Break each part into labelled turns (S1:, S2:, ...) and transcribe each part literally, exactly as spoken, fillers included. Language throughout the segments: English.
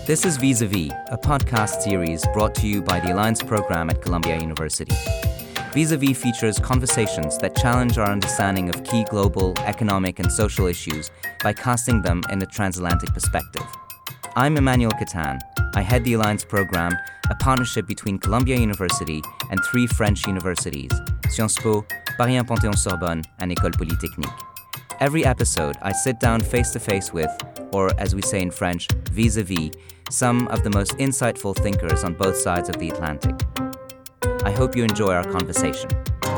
S1: This is Vis-a-Vis, a podcast series brought to you by the Alliance Program at Columbia University. Vis-a-Vis features conversations that challenge our understanding of key global, economic, and social issues by casting them in a transatlantic perspective. I'm Emmanuel Catan. I head the Alliance Program, a partnership between Columbia University and three French universities, Sciences Po, Paris one Panthéon-Sorbonne, and École Polytechnique. Every episode, I sit down face-to-face with, or as we say in French, vis-a-vis, some of the most insightful thinkers on both sides of the Atlantic. I hope you enjoy our conversation.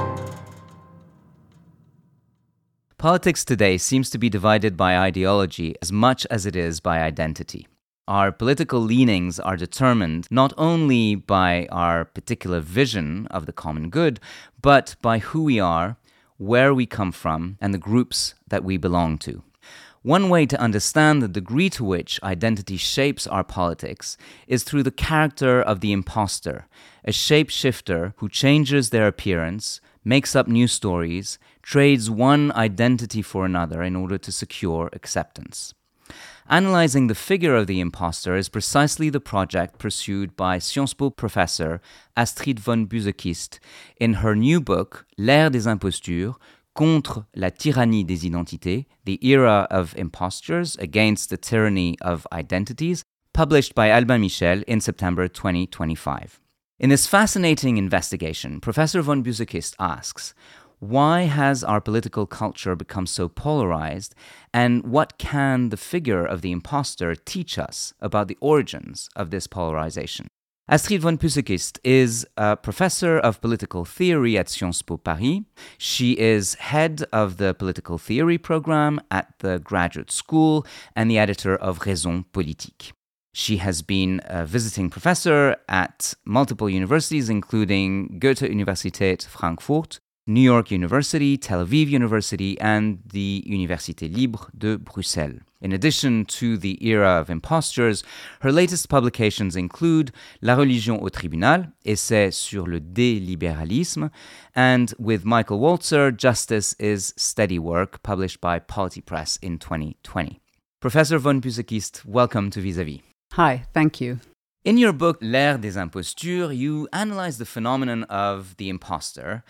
S1: Politics today seems to be divided by ideology as much as it is by identity. Our political leanings are determined not only by our particular vision of the common good, but by who we are, where we come from, and the groups that we belong to. One way to understand the degree to which identity shapes our politics is through the character of the imposter, a shapeshifter who changes their appearance, makes up new stories, trades one identity for another in order to secure acceptance. Analyzing the figure of the imposter is precisely the project pursued by Sciences Po professor Astrid von Büsekist in her new book, L'ère des impostures, Contre la tyrannie des identités, the era of impostures against the tyranny of identities, published by Albin Michel in September twenty twenty-five. In this fascinating investigation, Professor von Büsekist asks, why has our political culture become so polarized, and what can the figure of the imposter teach us about the origins of this polarization? Astrid von Büsekist is a professor of political theory at Sciences Po Paris. She is head of the political theory program at the graduate school and the editor of Raison Politique. She has been a visiting professor at multiple universities, including Goethe-Universität Frankfurt, New York University, Tel Aviv University, and the Université Libre de Bruxelles. In addition to the era of impostures, her latest publications include La religion au tribunal, essai sur le délibéralisme, and with Michael Walzer, Justice is Steady Work, published by Polity Press in twenty twenty. Professor von Büsekist, welcome to Vis-a-Vis.
S2: Hi, thank you.
S1: In your book, L'ère des impostures, you analyze the phenomenon of the imposter,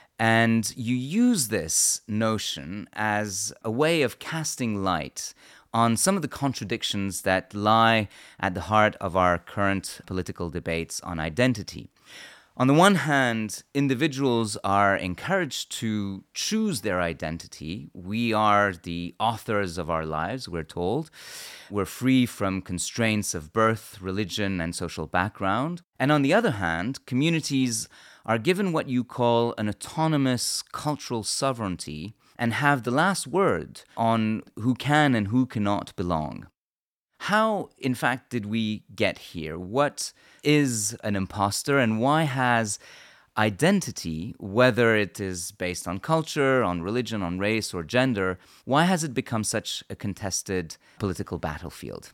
S1: and you use this notion as a way of casting light on some of the contradictions that lie at the heart of our current political debates on identity. On the one hand, individuals are encouraged to choose their identity. We are the authors of our lives, we're told. We're free from constraints of birth, religion, and social background. And on the other hand, communities are given what you call an autonomous cultural sovereignty and have the last word on who can and who cannot belong. How, in fact, did we get here? What is an imposter, and why has identity, whether it is based on culture, on religion, on race, or gender, why has it become such a contested political battlefield?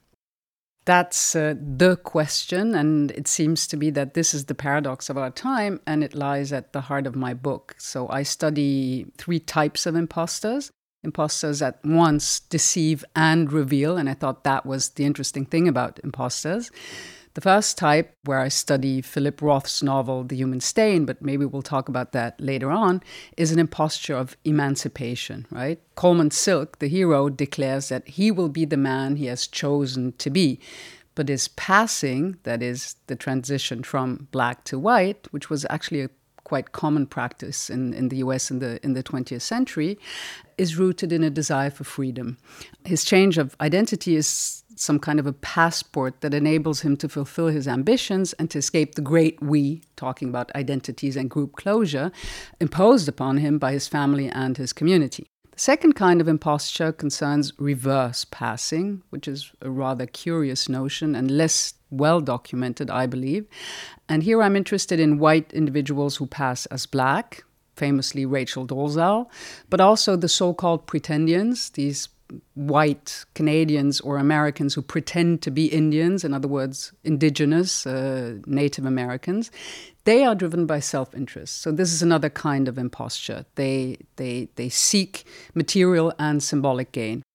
S2: That's uh, the question, and it seems to be that this is the paradox of our time, and it lies at the heart of my book. So I study three types of imposters. Imposters at once deceive and reveal, and I thought that was the interesting thing about imposters. The first type, where I study Philip Roth's novel The Human Stain, but maybe we'll talk about that later on, is an imposture of emancipation, right? Coleman Silk, the hero, declares that he will be the man he has chosen to be. But his passing, that is the transition from black to white, which was actually a quite common practice in, in the U S in the in the twentieth century, is rooted in a desire for freedom. His change of identity is some kind of a passport that enables him to fulfill his ambitions and to escape the great we, talking about identities and group closure, imposed upon him by his family and his community. The second kind of imposture concerns reverse passing, which is a rather curious notion and less well documented, I believe. And here I'm interested in white individuals who pass as black, famously Rachel Dolezal, but also the so-called pretendians, these white Canadians or Americans who pretend to be Indians, in other words, indigenous, uh, Native Americans. They are driven by self-interest. So this is another kind of imposture. They, they, they seek material and symbolic gain.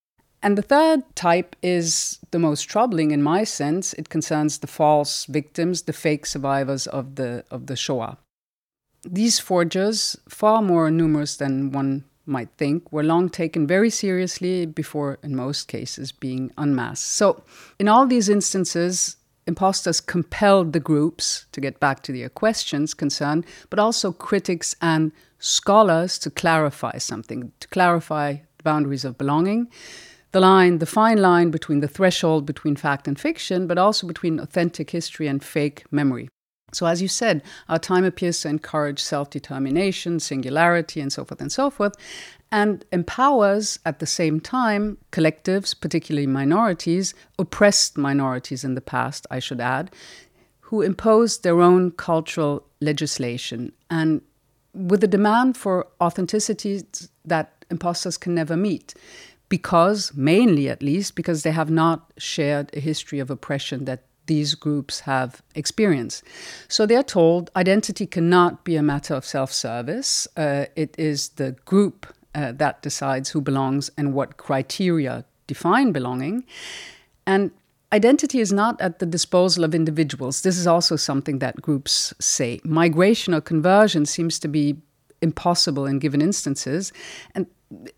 S2: And the third type is the most troubling in my sense. It concerns the false victims, the fake survivors of the of the Shoah. These forgers, far more numerous than one might think, were long taken very seriously before, in most cases, being unmasked. So in all these instances, imposters compelled the groups, to get back to your questions concerned, but also critics and scholars to clarify something, to clarify the boundaries of belonging, the line, the fine line between the threshold between fact and fiction, but also between authentic history and fake memory. So as you said, our time appears to encourage self-determination, singularity, and so forth and so forth, and empowers at the same time collectives, particularly minorities, oppressed minorities in the past, I should add, who imposed their own cultural legislation and with a demand for authenticity that imposters can never meet. Because, mainly at least, because they have not shared a history of oppression that these groups have experienced. So they're told identity cannot be a matter of self-service. Uh, it is the group uh, that decides who belongs and what criteria define belonging. And identity is not at the disposal of individuals. This is also something that groups say. Migration or conversion seems to be impossible in given instances. And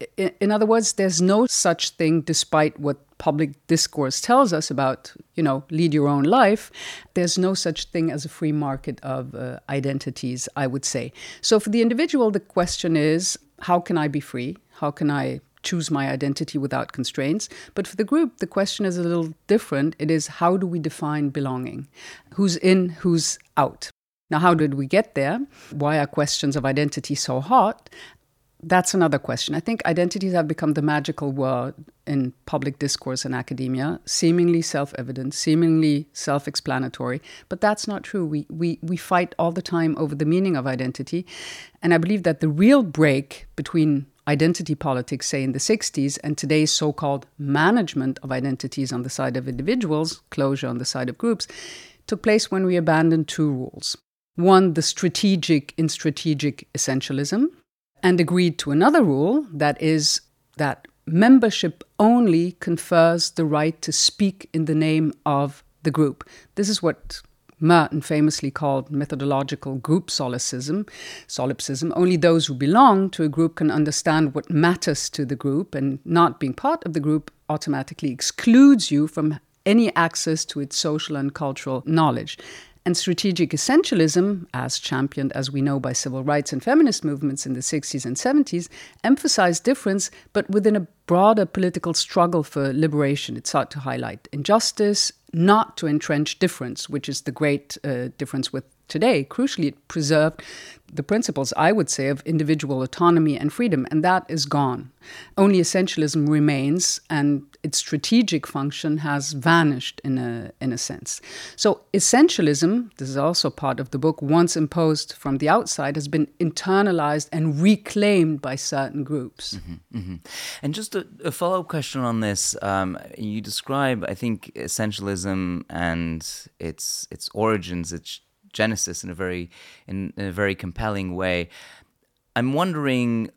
S2: in other words, there's no such thing, despite what public discourse tells us about, you know, lead your own life. There's no such thing as a free market of uh, identities, I would say. So for the individual, the question is, how can I be free? How can I choose my identity without constraints? But for the group, the question is a little different. It is, how do we define belonging? Who's in, who's out? Now, how did we get there? Why are questions of identity so hot? That's another question. I think identities have become the magical word in public discourse and academia, seemingly self-evident, seemingly self-explanatory, but that's not true. We, we, we fight all the time over the meaning of identity, and I believe that the real break between identity politics, say in the sixties, and today's so-called management of identities on the side of individuals, closure on the side of groups, took place when we abandoned two rules. One, the strategic in strategic essentialism, and agreed to another rule, that is that membership only confers the right to speak in the name of the group. This is what Merton famously called methodological group solipsism. Solipsism. Only those who belong to a group can understand what matters to the group, and not being part of the group automatically excludes you from any access to its social and cultural knowledge. And strategic essentialism, as championed, as we know, by civil rights and feminist movements in the sixties and seventies, emphasized difference, but within a broader political struggle for liberation. It sought to highlight injustice, not to entrench difference, which is the great uh, difference with today. Crucially, it preserved the principles, I would say, of individual autonomy and freedom, and that is gone. Only essentialism remains, and its strategic function has vanished in a, in a sense. So essentialism, this is also part of the book, once imposed from the outside, has been internalized and reclaimed by certain groups.
S1: Mm-hmm, mm-hmm. And just a, a follow-up question on this. Um, you describe, I think, essentialism and its its origins, its genesis in a very in, in a very compelling way. I'm wondering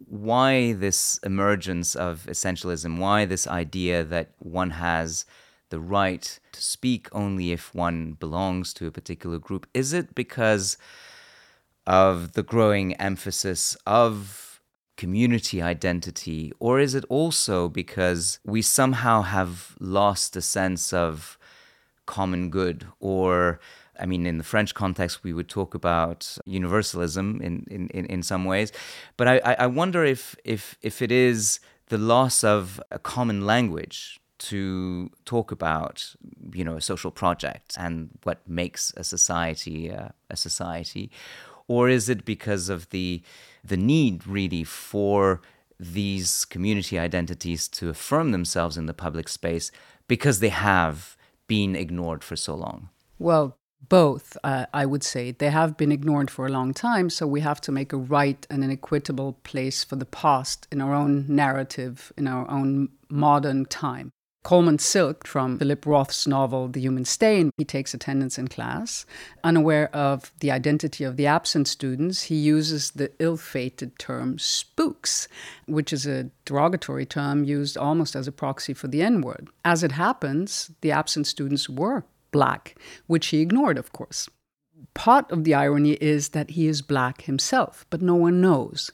S1: why this emergence of essentialism, why this idea that one has the right to speak only if one belongs to a particular group. Is it because of the growing emphasis of community identity, or is it also because we somehow have lost a sense of common good? Or, I mean, in the French context, we would talk about universalism in, in, in, in some ways. But I, I wonder if, if, if it is the loss of a common language to talk about, you know, a social project and what makes a society uh, a society, or is it because of the the need really for these community identities to affirm themselves in the public space because they have been ignored for so long?
S2: Well, both, uh, I would say. They have been ignored for a long time, so we have to make a right and an equitable place for the past in our own narrative, in our own modern time. Coleman Silk from Philip Roth's novel The Human Stain. He takes attendance in class. Unaware of the identity of the absent students, he uses the ill-fated term spooks, which is a derogatory term used almost as a proxy for the N-word. As it happens, the absent students were black, which he ignored, of course. Part of the irony is that he is black himself, but no one knows.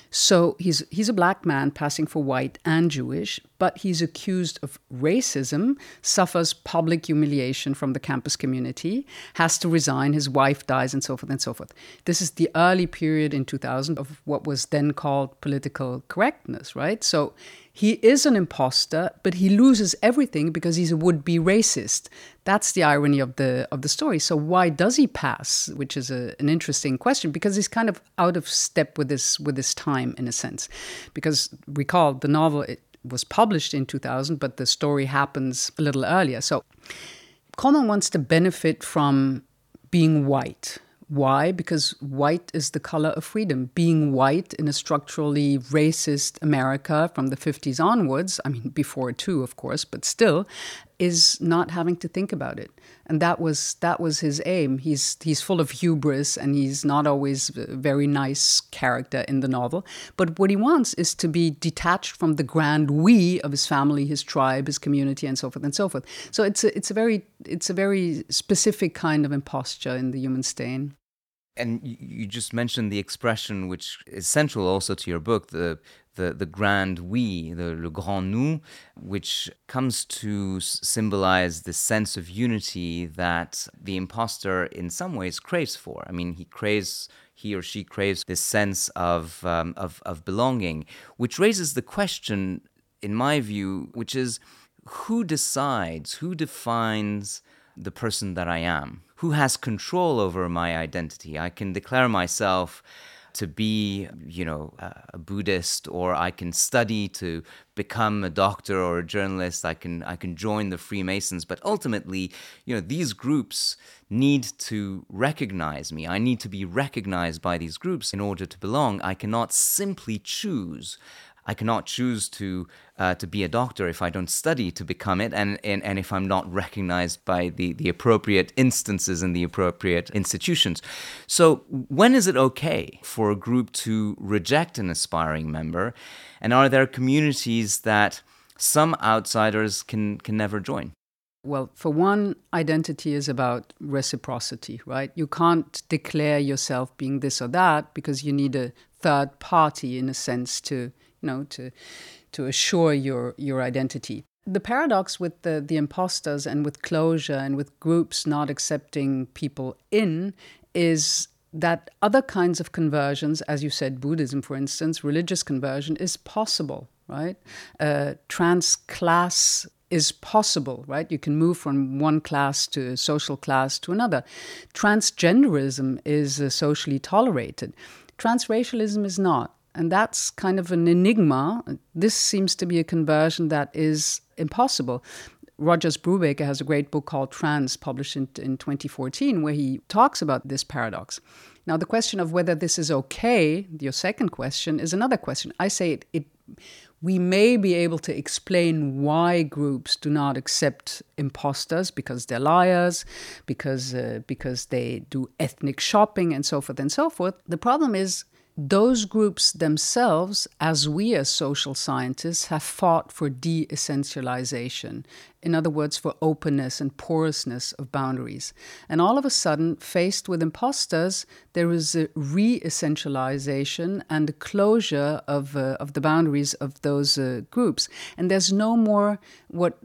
S2: So he's he's a black man passing for white and Jewish, but he's accused of racism, suffers public humiliation from the campus community, has to resign, his wife dies, and so forth and so forth. This is the early period in two thousand of what was then called political correctness, right? So he is an imposter, but he loses everything because he's a would-be racist. That's the irony of the of the story. So why does he pass? Which is a, an interesting question, because he's kind of out of step with this with his time in a sense. Because recall, the novel it was published in two thousand, but the story happens a little earlier. So Coleman wants to benefit from being white. Why? Because white is the color of freedom. Being white in a structurally racist America from the fifties onwards, I mean, before too, of course, but still, is not having to think about it. And that was that was his aim. He's he's full of hubris, and he's not always a very nice character in the novel. But what he wants is to be detached from the grand we of his family, his tribe, his community, and so forth and so forth. So it's a, it's a very it's a very specific kind of imposture in The Human Stain.
S1: And you just mentioned the expression which is central also to your book, the the, the grand we, the le grand nous, which comes to symbolize the sense of unity that the imposter in some ways craves for. I mean, he craves, he or she craves this sense of um, of, of belonging, which raises the question, in my view, which is, who decides, who defines the person that I am? Who has control over my identity? I can declare myself to be, you know, a Buddhist, or I can study to become a doctor or a journalist. I can I can join the Freemasons, but ultimately, you know, these groups need to recognize me. I need to be recognized by these groups in order to belong. I cannot simply choose. I cannot choose to uh, to be a doctor if I don't study to become it, and, and, and if I'm not recognized by the, the appropriate instances in the appropriate institutions. So when is it okay for a group to reject an aspiring member? And are there communities that some outsiders can, can never join?
S2: Well, for one, identity is about reciprocity, right? You can't declare yourself being this or that because you need a third party, in a sense, to you know, to to assure your your identity. The paradox with the, the imposters and with closure and with groups not accepting people in is that other kinds of conversions, as you said, Buddhism, for instance, religious conversion is possible, right? Uh, trans class is possible, right? You can move from one class to a social class to another. Transgenderism is uh, socially tolerated. Transracialism is not. And that's kind of an enigma. This seems to be a conversion that is impossible. Rogers Brubaker has a great book called Trans, published in, in twenty fourteen, where he talks about this paradox. Now, the question of whether this is okay, your second question, is another question. I say it, it we may be able to explain why groups do not accept imposters, because they're liars, because uh, because they do ethnic shopping, and so forth and so forth. The problem is, those groups themselves, as we as social scientists, have fought for de-essentialization. In other words, for openness and porousness of boundaries. And all of a sudden, faced with imposters, there is a re-essentialization and a closure of uh, of the boundaries of those uh, groups. And there's no more what,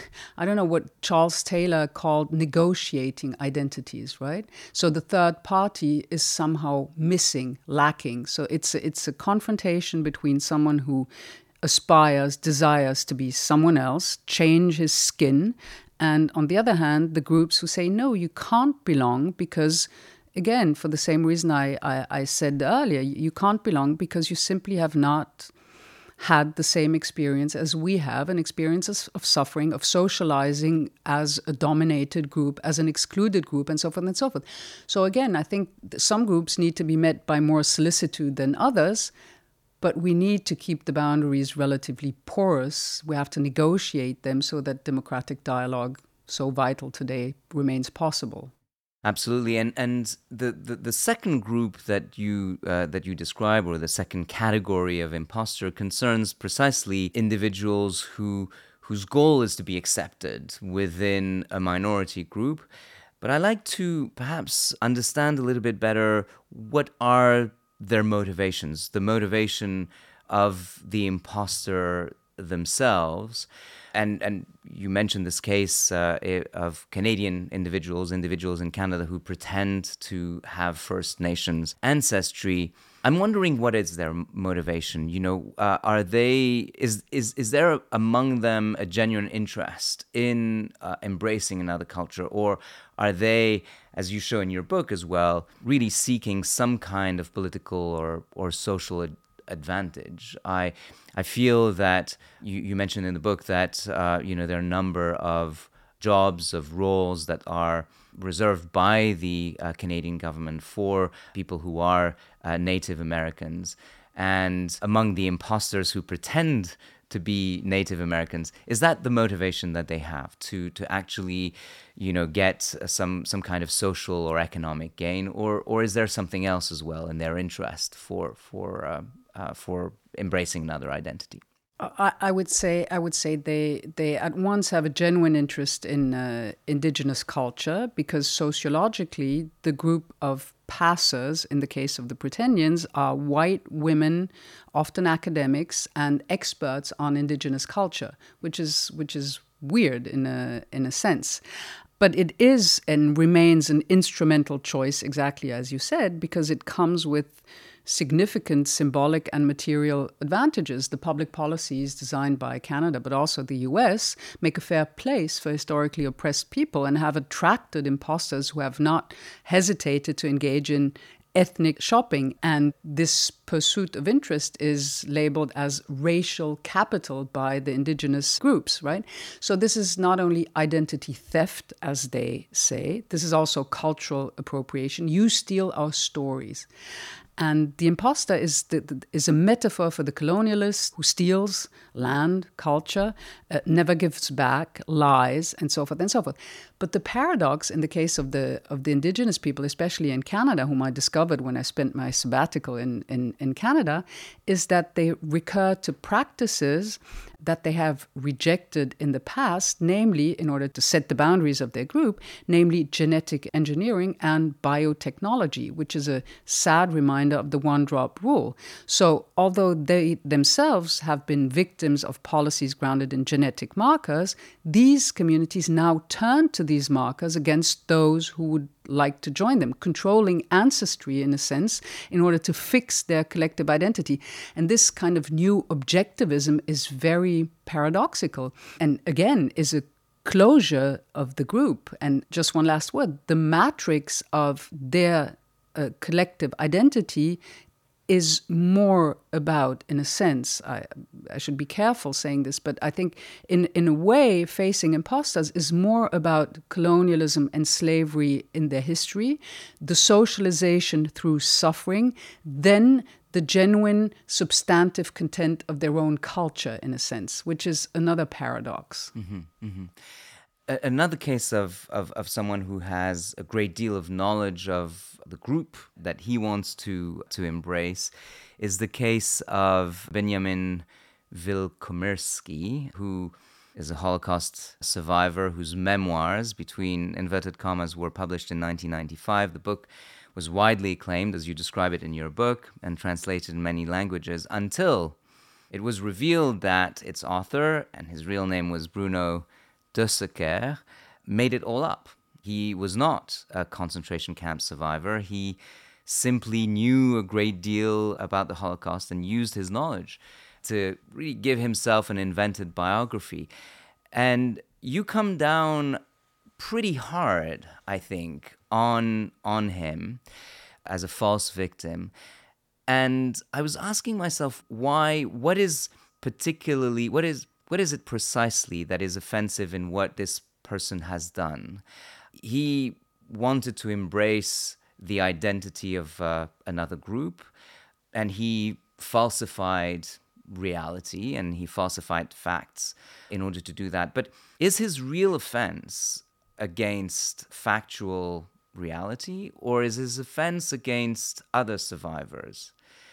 S2: I don't know, what Charles Taylor called negotiating identities, right? So the third party is somehow missing, lacking. So it's a, it's a confrontation between someone who aspires, desires to be someone else, change his skin. And on the other hand, the groups who say, no, you can't belong because, again, for the same reason I, I, I said earlier, you can't belong because you simply have not had the same experience as we have, an experience of suffering, of socializing as a dominated group, as an excluded group, and so forth and so forth. So again, I think some groups need to be met by more solicitude than others. But we need to keep the boundaries relatively porous. We have to negotiate them so that democratic dialogue, so vital today, remains possible.
S1: Absolutely, and and the, the, the second group that you uh, that you describe, or the second category of imposter, concerns precisely individuals who whose goal is to be accepted within a minority group. But I like to perhaps understand a little bit better what are their motivations, the motivation of the imposter themselves. And and you mentioned this case uh, of Canadian individuals, individuals in Canada who pretend to have First Nations ancestry. I'm wondering what is their motivation. You know, uh, are they is is is there among them a genuine interest in uh, embracing another culture, or are they, as you show in your book as well, really seeking some kind of political or or social ad- advantage? I I feel that you, you mentioned in the book that uh, you know there are a number of jobs, of roles that are reserved by the uh, Canadian government for people who are uh, Native Americans. And among the imposters who pretend to be Native Americans, is that the motivation that they have to to actually, you know, get some some kind of social or economic gain, or or is there something else as well in their interest for for uh, uh, for embracing another identity?
S2: I, I would say I would say they they at once have a genuine interest in uh, indigenous culture, because sociologically the group of passers, in the case of the Britannians, are white women, often academics and experts on indigenous culture, which is which is weird in a in a sense. But it is and remains an instrumental choice, exactly as you said, because it comes with significant symbolic and material advantages. The public policies designed by Canada, but also the U S, make a fair place for historically oppressed people and have attracted imposters who have not hesitated to engage in ethnic shopping. And this pursuit of interest is labeled as racial capital by the indigenous groups, right? So this is not only identity theft, as they say, this is also cultural appropriation. You steal our stories. And the imposter is the, is a metaphor for the colonialist who steals land, culture, uh, never gives back, lies, and so forth and so forth. But the paradox in the case of the of the indigenous people, especially in Canada, whom I discovered when I spent my sabbatical in, in, in Canada, is that they recur to practices that they have rejected in the past, namely, in order to set the boundaries of their group, namely genetic engineering and biotechnology, which is a sad reminder of the one-drop rule. So although they themselves have been victims of policies grounded in genetic markers, these communities now turn to these markers against those who would like to join them, controlling ancestry in a sense in order to fix their collective identity. And this kind of new objectivism is very paradoxical and again is a closure of the group. And just one last word, the matrix of their uh, collective identity is more about, in a sense, I, I should be careful saying this, but I think in, in a way, facing imposters is more about colonialism and slavery in their history, the socialization through suffering, than the genuine substantive content of their own culture, in a sense, which is another paradox.
S1: Mm-hmm, mm-hmm. Another case of, of, of someone who has a great deal of knowledge of the group that he wants to, to embrace is the case of Benjamin Wilkomirski, who is a Holocaust survivor whose memoirs, between inverted commas, were published in nineteen ninety-five. The book was widely acclaimed, as you describe it in your book, and translated in many languages until it was revealed that its author, and his real name was Bruno Dösseker, made it all up. He was not a concentration camp survivor. He simply knew a great deal about the Holocaust and used his knowledge to really give himself an invented biography. And you come down pretty hard, I think, on on him as a false victim. And I was asking myself why, what is particularly, what is what is it precisely that is offensive in what this person has done? He wanted to embrace the identity of uh, another group, and he falsified reality and he falsified facts in order to do that. But is his real offense against factual reality, or is his offense against other survivors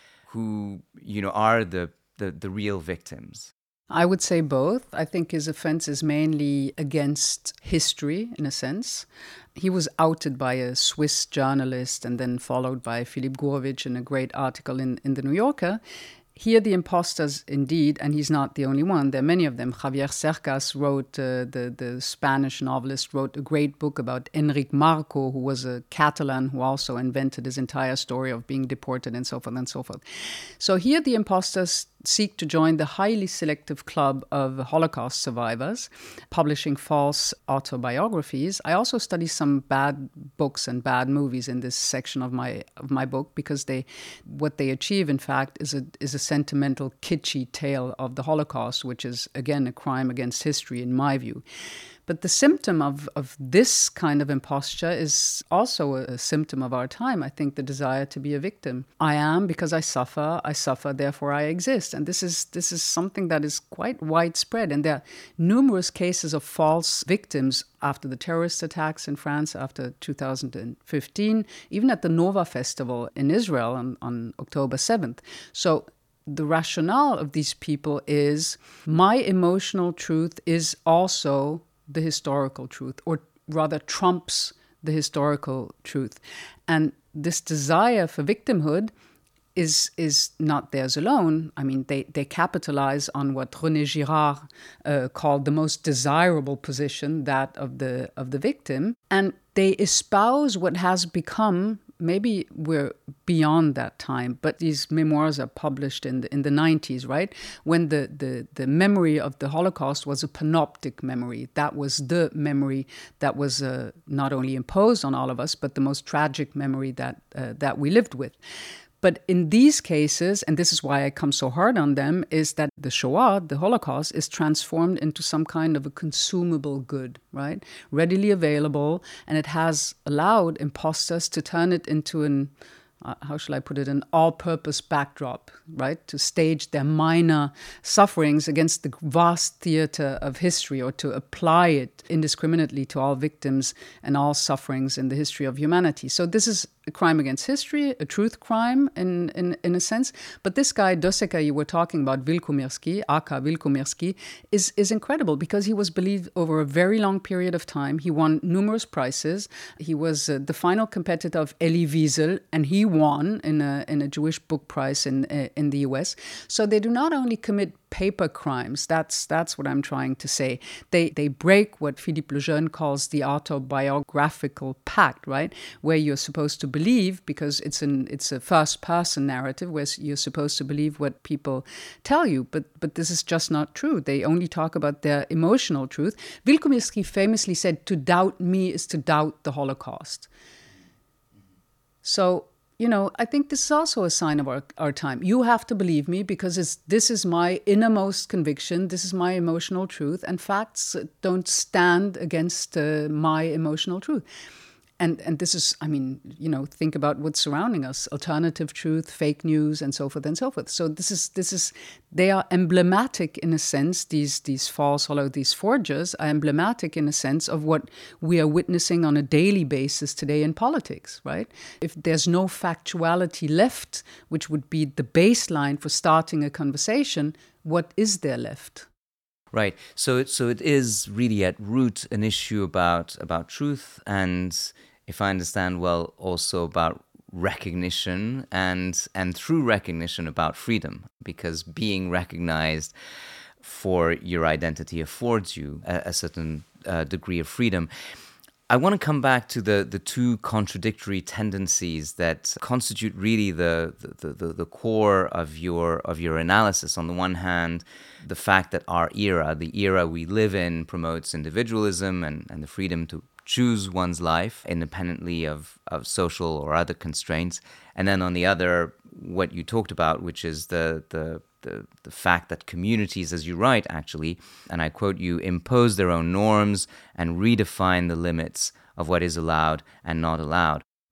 S1: who, you know, are the, the, the real victims?
S2: I would say both. I think his offense is mainly against history, in a sense. He was outed by a Swiss journalist and then followed by Philip Gurevich in a great article in, in The New Yorker. Here, the imposters, indeed, and he's not the only one, there are many of them. Javier Cercas wrote, uh, the, the Spanish novelist, wrote a great book about Enric Marco, who was a Catalan who also invented his entire story of being deported and so forth and so forth. So here, the imposters seek to join the highly selective club of Holocaust survivors, publishing false autobiographies. I also study some bad books and bad movies in this section of my of my book, because they, what they achieve, in fact, is a is a sentimental, kitschy tale of the Holocaust, which is, again, a crime against history, in my view. But the symptom of, of this kind of imposture is also a, a symptom of our time. I think the desire to be a victim. I am because I suffer, I suffer, therefore I exist. And this is this is something that is quite widespread. And there are numerous cases of false victims after the terrorist attacks in France, after two thousand fifteen, even at the Nova Festival in Israel on, on October seventh. So the rationale of these people is my emotional truth is also the historical truth, or rather trumps the historical truth. And this desire for victimhood is is not theirs alone. I mean, they, they capitalize on what René Girard uh, called the most desirable position, that of the of the victim. And they espouse what has become, maybe we're beyond that time, but these memoirs are published in the, in the nineties, right? When the, the, the memory of the Holocaust was a panoptic memory. That was the memory that was uh, not only imposed on all of us, but the most tragic memory that uh, that we lived with. But in these cases, and this is why I come so hard on them, is that the Shoah, the Holocaust, is transformed into some kind of a consumable good, right? Readily available, and it has allowed imposters to turn it into an, uh, how shall I put it, an all-purpose backdrop, right? To stage their minor sufferings against the vast theater of history, or to apply it indiscriminately to all victims and all sufferings in the history of humanity. So this is a crime against history, a truth crime in, in, in a sense. But this guy, Doseka, you were talking about, Wilkomirski, Aka Wilkomirski, is, is incredible, because he was believed over a very long period of time. He won numerous prizes. He was uh, the final competitor of Elie Wiesel, and he won in a, in a Jewish book prize in, uh, in the U S. So they do not only commit paper crimes. That's that's what I'm trying to say. They they break what Philippe Lejeune calls the autobiographical pact, right? Where you're supposed to believe, because it's an it's a first person narrative, where you're supposed to believe what people tell you. But but this is just not true. They only talk about their emotional truth. Wilkomirski famously said, "To doubt me is to doubt the Holocaust." So, you know, I think this is also a sign of our, our time. You have to believe me, because it's, this is my innermost conviction. This is my emotional truth. And facts don't stand against uh, my emotional truth. And and this is, I mean, you know, think about what's surrounding us: alternative truth, fake news, and so forth and so forth. So this is this is they are emblematic in a sense. These these false, hollow, these forgers are emblematic in a sense of what we are witnessing on a daily basis today in politics, right? If there's no factuality left, which would be the baseline for starting a conversation, what is there left?
S1: Right. So it, so it is really at root an issue about about truth, and if I understand well, also about recognition, and and through recognition about freedom, because being recognized for your identity affords you a, a certain uh, degree of freedom. I want to come back to the, the two contradictory tendencies that constitute really the, the, the, the core of your of your analysis. On the one hand, the fact that our era, the era we live in, promotes individualism and, and the freedom to choose one's life independently of, of social or other constraints. And then on the other, what you talked about, which is the the The, the fact that communities, as you write, actually, and I quote you, impose their own norms and redefine the limits of what is allowed and not allowed.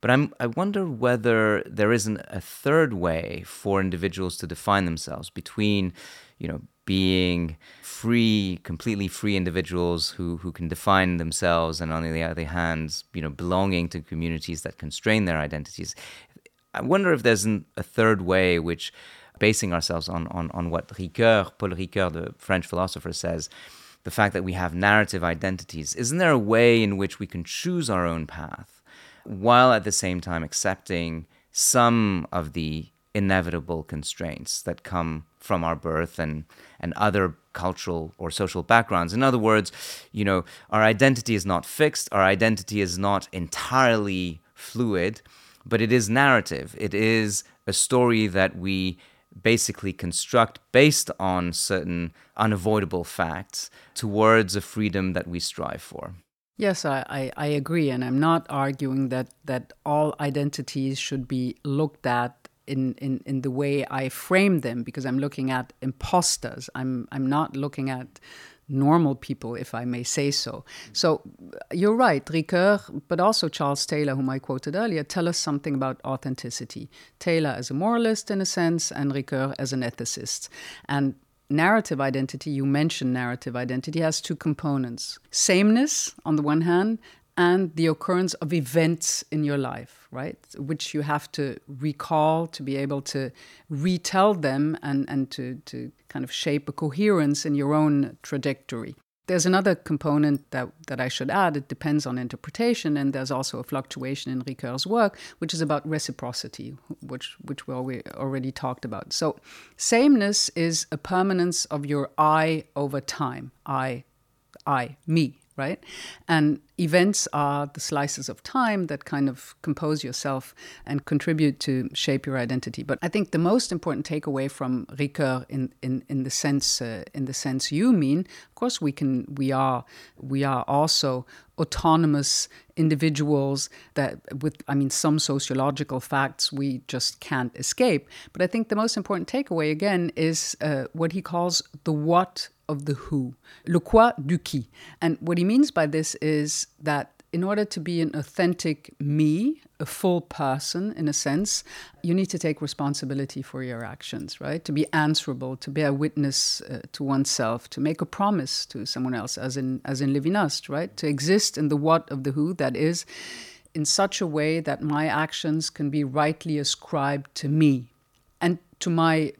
S1: But I'm, I wonder whether there isn't a third way for individuals to define themselves between, you know, being free, completely free individuals who, who can define themselves, and on the other hand, you know, belonging to communities that constrain their identities. I wonder if there's an, a third way which, basing ourselves on, on, on what Ricoeur, Paul Ricoeur, the French philosopher, says, the fact that we have narrative identities, isn't there a way in which we can choose our own path while at the same time accepting some of the inevitable constraints that come from our birth and, and other cultural or social backgrounds? In other words, you know, our identity is not fixed, our identity is not entirely fluid, but it is narrative. It is a story that we basically construct based on certain unavoidable facts towards a freedom that we strive for.
S2: Yes, I, I, I agree. And I'm not arguing that, that all identities should be looked at in, in, in the way I frame them, because I'm looking at imposters. I'm I'm not looking at normal people, if I may say so. So you're right, Ricoeur, but also Charles Taylor, whom I quoted earlier, tell us something about authenticity. Taylor as a moralist, in a sense, and Ricoeur as an ethicist. And narrative identity, you mentioned narrative identity, has two components. Sameness, on the one hand, and the occurrence of events in your life, right? Which you have to recall to be able to retell them and, and to, to kind of shape a coherence in your own trajectory. There's another component that, that I should add. It depends on interpretation, and there's also a fluctuation in Ricoeur's work, which is about reciprocity, which, which we already talked about. So sameness is a permanence of your I over time. I, I, me. Right? And events are the slices of time that kind of compose yourself and contribute to shape your identity. But I think the most important takeaway from Ricoeur, in, in, in the sense uh, in the sense you mean, of course, we can we are we are also autonomous individuals that with I mean some sociological facts we just can't escape. But I think the most important takeaway again is uh, what he calls the what of the who, le quoi du qui. And what he means by this is that in order to be an authentic me, a full person in a sense, you need to take responsibility for your actions, right? To be answerable, to bear witness uh, to oneself, to make a promise to someone else, as in as in Levinas, right? To exist in the what of the who, that is, in such a way that my actions can be rightly ascribed to me and to my...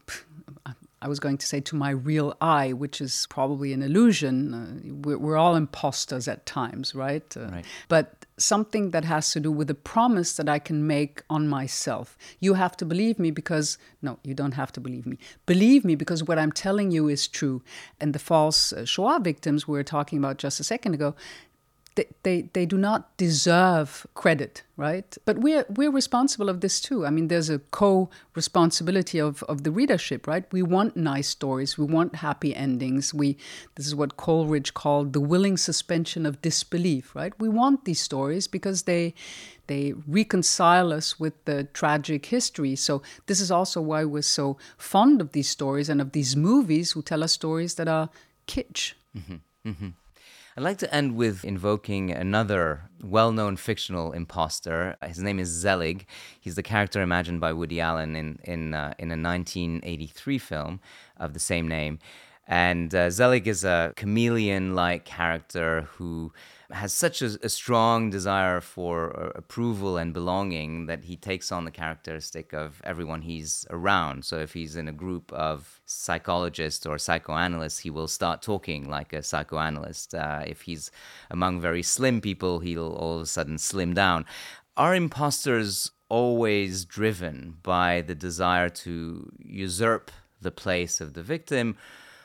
S2: I was going to say to my real I, which is probably an illusion. Uh, we're, we're all imposters at times, right? Uh,
S1: right?
S2: But something that has to do with a promise that I can make on myself. You have to believe me because, no, you don't have to believe me. Believe me because what I'm telling you is true. And the false uh, Shoah victims we were talking about just a second ago, They, they they do not deserve credit, right? But we're we're responsible of this too. I mean, there's a co-responsibility of, of the readership, right? We want nice stories. We want happy endings. We this is what Coleridge called the willing suspension of disbelief, right? We want these stories because they they reconcile us with the tragic history. So this is also why we're so fond of these stories and of these movies who tell us stories that are kitsch.
S1: Mm-hmm. Mm-hmm. I'd like to end with invoking another well-known fictional imposter. His name is Zelig. He's the character imagined by Woody Allen in in uh, in a nineteen eighty-three film of the same name. And uh, Zelig is a chameleon-like character who has such a, a strong desire for uh, approval and belonging that he takes on the characteristic of everyone he's around. So if he's in a group of psychologists or psychoanalysts, he will start talking like a psychoanalyst. Uh, if he's among very slim people, he'll all of a sudden slim down. Are imposters always driven by the desire to usurp the place of the victim?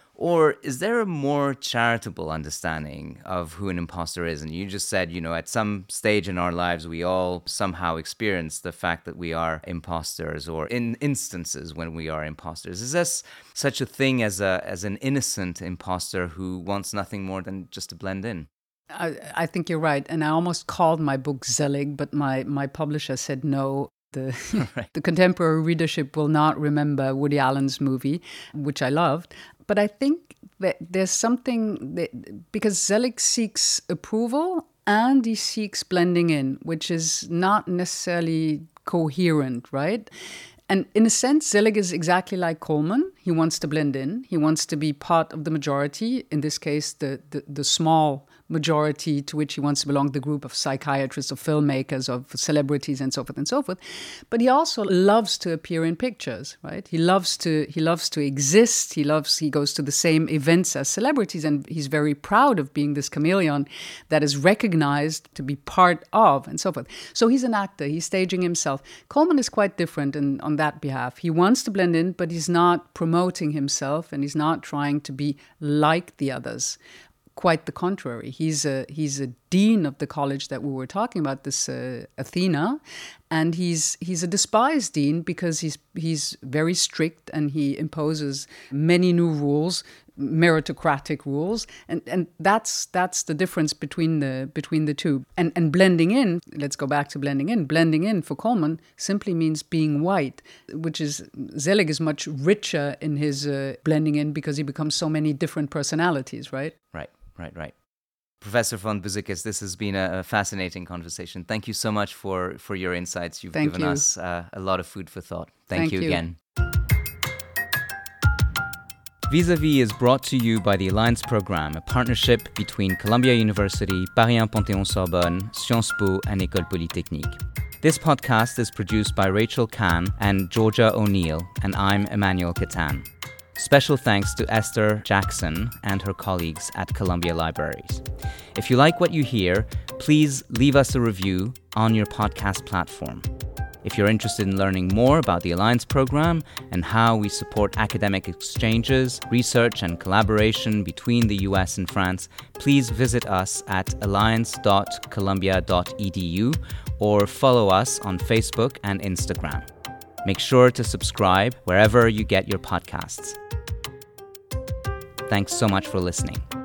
S1: Or is there a more charitable understanding of who an imposter is? And you just said, you know, at some stage in our lives, we all somehow experience the fact that we are imposters, or in instances when we are imposters. Is this such a thing as a as an innocent imposter who wants nothing more than just to blend in?
S2: I, I think you're right. And I almost called my book Zelig, but my, my publisher said no. The,
S1: right.
S2: The contemporary readership will not remember Woody Allen's movie, which I loved. But I think that there's something that, because Zelig seeks approval and he seeks blending in, which is not necessarily coherent, right? And in a sense, Selig is exactly like Coleman. He wants to blend in. He wants to be part of the majority, in this case, the, the, the small majority to which he wants to belong, the group of psychiatrists, of filmmakers, of celebrities, and so forth and so forth. But he also loves to appear in pictures, right? He loves to he loves to exist. He loves he goes to the same events as celebrities, and he's very proud of being this chameleon that is recognized to be part of, and so forth. So he's an actor. He's staging himself. Coleman is quite different in, on that behalf. He wants to blend in, but he's not promoting himself, and he's not trying to be like the others. Quite the contrary. He's a he's a dean of the college that we were talking about, this uh, Athena, and he's he's a despised dean because he's he's very strict and he imposes many new rules, meritocratic rules, and and that's that's the difference between the between the two. And and blending in. Let's go back to blending in. Blending in for Coleman simply means being white, which is Selig is much richer in his uh, blending in because he becomes so many different personalities. Right.
S1: Right. Right, right. Professor von Buzikis, this has been a, a fascinating conversation. Thank you so much for, for your insights. You've
S2: Thank
S1: given
S2: you.
S1: us uh, a lot of food for thought. Thank,
S2: Thank
S1: you,
S2: you
S1: again. Vis-a-vis is brought to you by the Alliance Programme, a partnership between Columbia University, Paris one Panthéon-Sorbonne, Sciences Po, and École Polytechnique. This podcast is produced by Rachel Kahn and Georgia O'Neill, and I'm Emmanuel Catan. Special thanks to Esther Jackson and her colleagues at Columbia Libraries. If you like what you hear, please leave us a review on your podcast platform. If you're interested in learning more about the Alliance Programme and how we support academic exchanges, research and collaboration between the U S and France, please visit us at alliance dot columbia dot e d u or follow us on Facebook and Instagram. Make sure to subscribe wherever you get your podcasts. Thanks so much for listening.